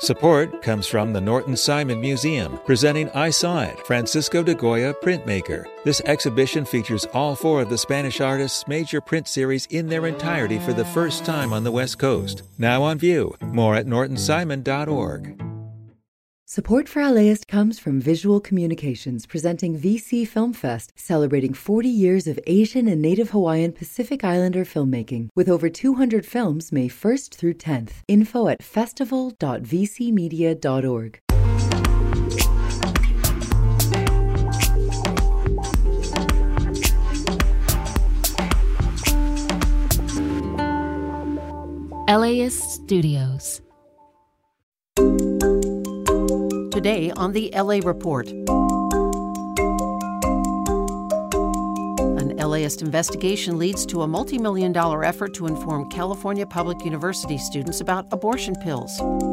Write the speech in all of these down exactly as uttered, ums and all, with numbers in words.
Support comes from the Norton Simon Museum, presenting I Saw It, Francisco de Goya Printmaker. This exhibition features all four of the Spanish artist's major print series in their entirety for the first time on the West Coast. Now on view. More at norton simon dot org. Support for LAist comes from Visual Communications, presenting V C Film Fest, celebrating forty years of Asian and Native Hawaiian Pacific Islander filmmaking, with over two hundred films May first through tenth. Info at festival dot v c media dot org. LAist Studios. Today on the L A Report. An LAist investigation leads to a multi-million dollar effort to inform California public university students about abortion pills.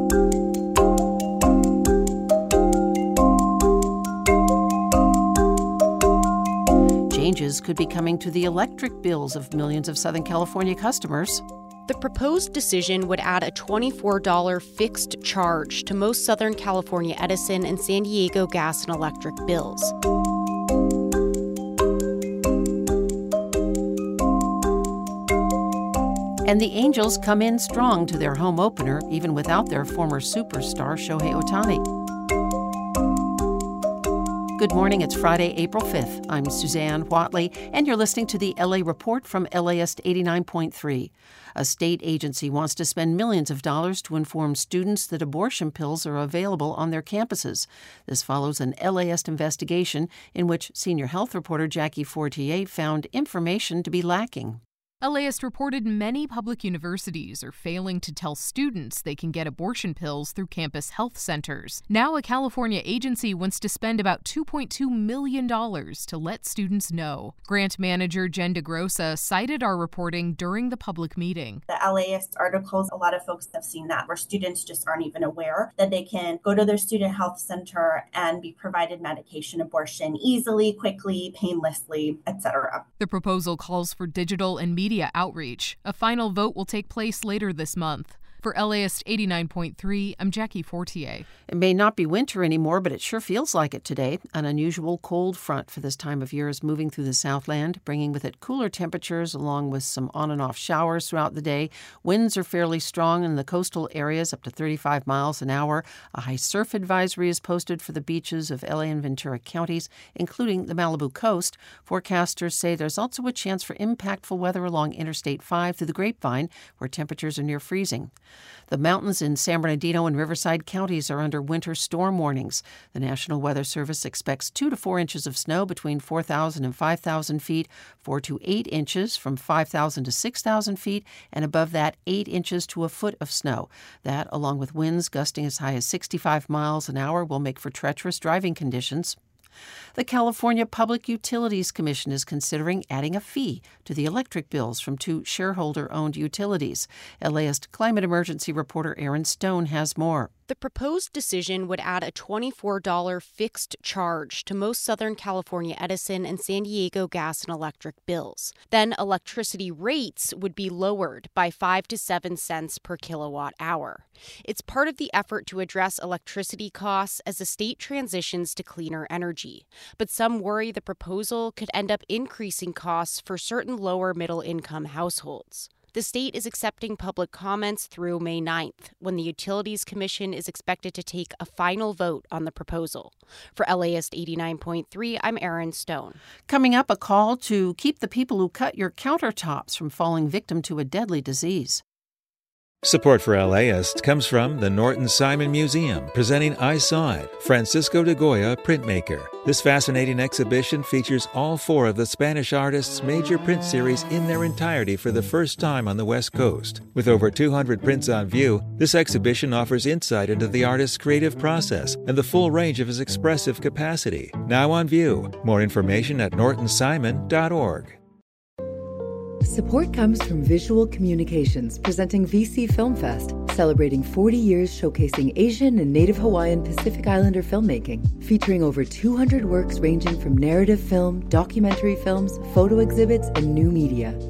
Changes could be coming to the electric bills of millions of Southern California customers. The proposed decision would add a twenty-four dollars fixed charge to most Southern California Edison and San Diego gas and electric bills. And the Angels come in strong to their home opener, even without their former superstar, Shohei Ohtani. Good morning, it's Friday, April fifth. I'm Suzanne Whatley, and you're listening to the L A Report from LAist eighty-nine point three. A state agency wants to spend millions of dollars to inform students that abortion pills are available on their campuses. This follows an LAist investigation in which senior health reporter Jackie Fortier found information to be lacking. LAist reported many public universities are failing to tell students they can get abortion pills through campus health centers. Now a California agency wants to spend about two point two million dollars to let students know. Grant manager Jen DeGrossa cited our reporting during the public meeting. The LAist articles, a lot of folks have seen that, where students just aren't even aware that they can go to their student health center and be provided medication abortion easily, quickly, painlessly, et cetera. The proposal calls for digital and media outreach. A final vote will take place later this month. For LAist eighty-nine point three, I'm Jackie Fortier. It may not be winter anymore, but it sure feels like it today. An unusual cold front for this time of year is moving through the Southland, bringing with it cooler temperatures along with some on and off showers throughout the day. Winds are fairly strong in the coastal areas, up to thirty-five miles an hour. A high surf advisory is posted for the beaches of L A and Ventura counties, including the Malibu coast. Forecasters say there's also a chance for impactful weather along Interstate five through the Grapevine, where temperatures are near freezing. The mountains in San Bernardino and Riverside counties are under winter storm warnings. The National Weather Service expects two to four inches of snow between four thousand and five thousand feet, four to eight inches from five thousand to six thousand feet, and above that, eight inches to a foot of snow. That, along with winds gusting as high as sixty-five miles an hour, will make for treacherous driving conditions. The California Public Utilities Commission is considering adding a fee to the electric bills from two shareholder-owned utilities. LAist climate emergency reporter Aaron Stone has more. The proposed decision would add a twenty-four dollars fixed charge to most Southern California Edison and San Diego gas and electric bills. Then electricity rates would be lowered by five to seven cents per kilowatt hour. It's part of the effort to address electricity costs as the state transitions to cleaner energy. But some worry the proposal could end up increasing costs for certain lower middle-income households. The state is accepting public comments through May ninth, when the Utilities Commission is expected to take a final vote on the proposal. For LAist eighty-nine point three, I'm Aaron Stone. Coming up, a call to keep the people who cut your countertops from falling victim to a deadly disease. Support for LAist comes from the Norton Simon Museum, presenting I Saw It, Francisco de Goya Printmaker. This fascinating exhibition features all four of the Spanish artist's major print series in their entirety for the first time on the West Coast. With over two hundred prints on view, this exhibition offers insight into the artist's creative process and the full range of his expressive capacity. Now on view. More information at norton simon dot org. Support comes from Visual Communications, presenting V C Film Fest, celebrating forty years showcasing Asian and Native Hawaiian Pacific Islander filmmaking, featuring over two hundred works ranging from narrative film, documentary films, photo exhibits, and new media.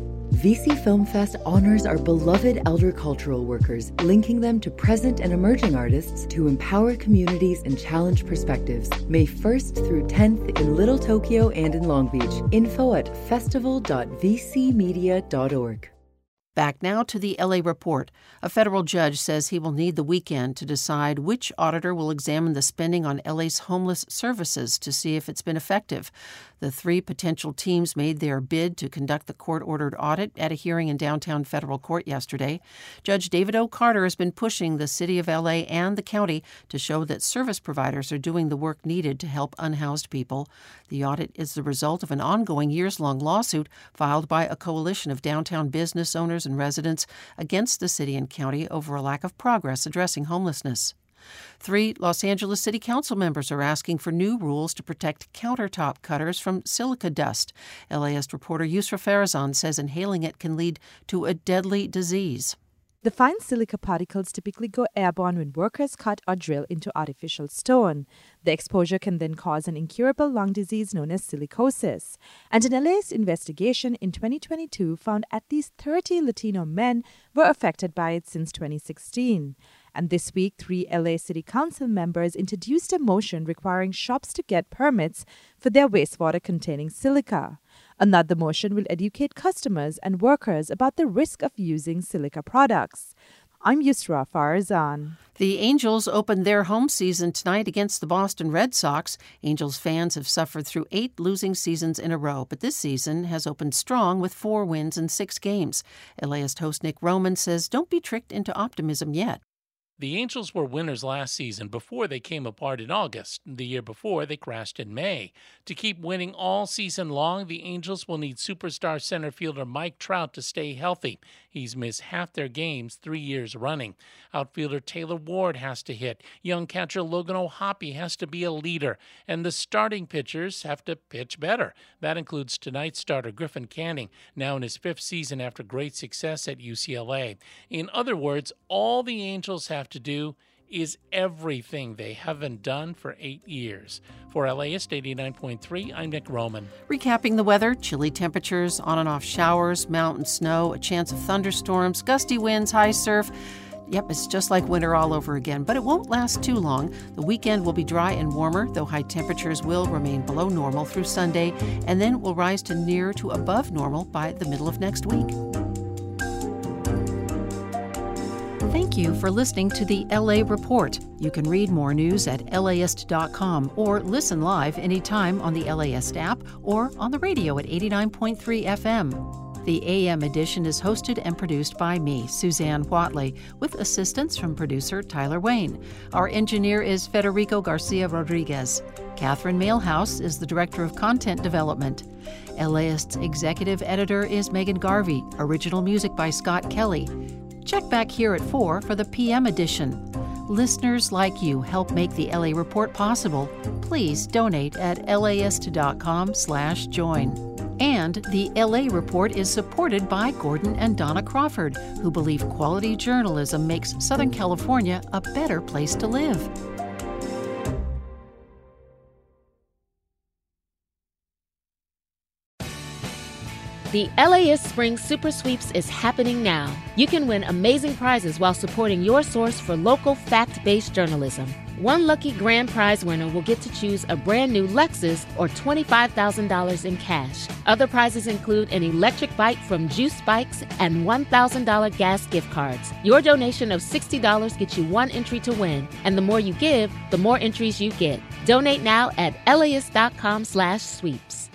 V C Film Fest honors our beloved elder cultural workers, linking them to present and emerging artists to empower communities and challenge perspectives. May first through tenth in Little Tokyo and in Long Beach. Info at festival dot v c media dot org. Back now to the L A report. A federal judge says he will need the weekend to decide which auditor will examine the spending on L A's homeless services to see if it's been effective. The three potential teams made their bid to conduct the court-ordered audit at a hearing in downtown federal court yesterday. Judge David O. Carter has been pushing the city of L A and the county to show that service providers are doing the work needed to help unhoused people. The audit is the result of an ongoing years-long lawsuit filed by a coalition of downtown business owners and residents against the city and county over a lack of progress addressing homelessness. Three Los Angeles City Council members are asking for new rules to protect countertop cutters from silica dust. L A est reporter Yusra Farazan says inhaling it can lead to a deadly disease. The fine silica particles typically go airborne when workers cut or drill into artificial stone. The exposure can then cause an incurable lung disease known as silicosis. And an L A's investigation in twenty twenty-two found at least thirty Latino men were affected by it since twenty sixteen. And this week, three L A City Council members introduced a motion requiring shops to get permits for their wastewater containing silica. Another motion will educate customers and workers about the risk of using silica products. I'm Yusra Farazan. The Angels opened their home season tonight against the Boston Red Sox. Angels fans have suffered through eight losing seasons in a row, but this season has opened strong with four wins in six games. L A est host Nick Roman says don't be tricked into optimism yet. The Angels were winners last season before they came apart in August. The year before, they crashed in May. To keep winning all season long, the Angels will need superstar center fielder Mike Trout to stay healthy. He's missed half their games three years running. Outfielder Taylor Ward has to hit. Young catcher Logan O'Hoppe has to be a leader. And the starting pitchers have to pitch better. That includes tonight's starter Griffin Canning, now in his fifth season after great success at U C L A. In other words, all the Angels have to do is everything they haven't done for eight years. For L A est eighty-nine point three, I'm Nick Roman. Recapping the weather, chilly temperatures, on and off showers, mountain snow, a chance of thunderstorms, gusty winds, high surf. Yep, it's just like winter all over again, but it won't last too long. The weekend will be dry and warmer, though high temperatures will remain below normal through Sunday, and then will rise to near to above normal by the middle of next week. Thank you for listening to the L A Report. You can read more news at L A est dot com or listen live anytime on the L A est app or on the radio at eighty-nine point three F M. The A M edition is hosted and produced by me, Suzanne Whatley, with assistance from producer Tyler Wayne. Our engineer is Federico Garcia Rodriguez. Catherine Mailhouse is the Director of Content Development. L A est's executive editor is Megan Garvey. Original music by Scott Kelly. Check back here at four for the P M edition. Listeners like you help make the L A Report possible. Please donate at L A est dot com slash join. And the L A Report is supported by Gordon and Donna Crawford, who believe quality journalism makes Southern California a better place to live. The L A est Spring Super Sweeps is happening now. You can win amazing prizes while supporting your source for local fact-based journalism. One lucky grand prize winner will get to choose a brand new Lexus or twenty-five thousand dollars in cash. Other prizes include an electric bike from Juice Bikes and one thousand dollars gas gift cards. Your donation of sixty dollars gets you one entry to win, and the more you give, the more entries you get. Donate now at L A est dot com slash sweeps.